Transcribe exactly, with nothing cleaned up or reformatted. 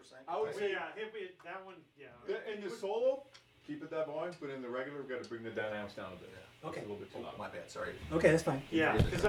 percent. I would Well, say yeah, if we, that one, yeah. the- in the solo, keep it that volume, but in the regular, we got to bring the dynamics down a bit. Okay. It's a little bit too Oh, loud. my bad, sorry. Okay, that's fine. Yeah, because